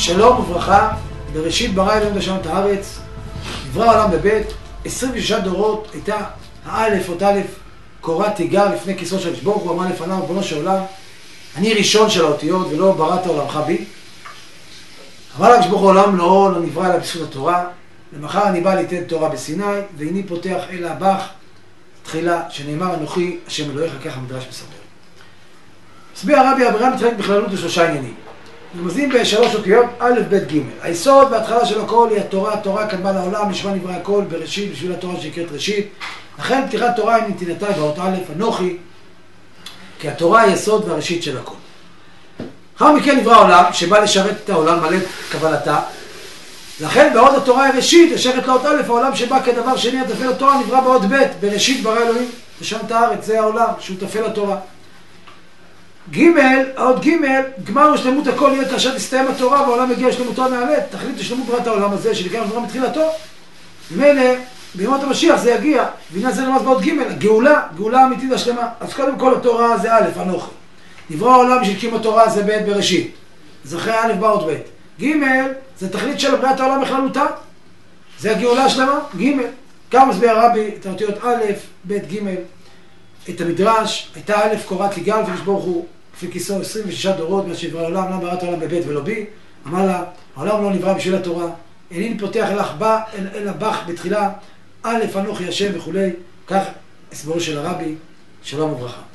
שלום וברכה, בראשית ברא אלוהים את השמיים ואת הארץ, נברא העולם בבית, 26 דורות הייתה האלף אות א' קורת תיגר לפני כיסו של ברוך הוא, אמר לפניו ריבונו של עולם, אני ראשון של האותיות ולא בראת עולמך בי. אמר לה ברוך הוא העולם לא נברא אלא בזכות התורה, למחר אני בא ליתן תורה בסיני, והנה פותח אל הבח תחילה שנאמר אנוכי השם אלוהיך, כך המדרש מספר. מסביר הרבי אברהם מתחלק בכללות לשלושה עניינים. נרמזים בשלוש אותיות א' ב' ג'. היסוד וההתחלה של הכל היא התורה. התורה קדמה לעולם, לשמה נברא הכל בראשית, בשביל התורה שנקראת ראשית. לכן פתיחת תורה היא נתינתה באות א' אנוכי, כי התורה היא היסוד והראשית של הכל. אחר מכן נברא העולם שבא לשרת את העולם מלא קבלתה. לכן בעוד התורה היא ראשית, ישרת לאות א', העולם שבא כדבר שני התפל התורה נברא באות ב', בראשית ברא אלוהים ושם את הארץ, זה העולם שהוא תפל התורה. ג', האות ג', גמר ושלמות הכל יהיה כאשר תסתיים התורה והעולם יגיע לשלמותו הנעלית, תכלית לשלמות בריאת העולם הזה שנקרא נברא מתחילתו. ממילא בימות המשיח זה יגיע, והנה זה נרמז באות ג', גאולה אמיתית השלמה. אז קודם כל התורה זה א', אנוכי. נברא העולם בשביל קיום התורה זה ב' בראשית, אז אחרי א' באות ב'. ג' זה תכלית של בריאת העולם בכללותה, זה הגאולה השלמה. ג' כמה מסביר הרבי את האותיות א', ב', ג'. את המדרש, הייתה א' קורת תיגר לפני ברוך הוא לפי כיסו 26 דורות מאז שנברא העולם, לא בראת העולם בבית ולא בי. אמר לה, העולם לא נברא בשביל התורה, אינני פותח אל הבח בתחילה, א' אנוכי השם וכולי. כך הסברו של הרבי, שלום וברכה.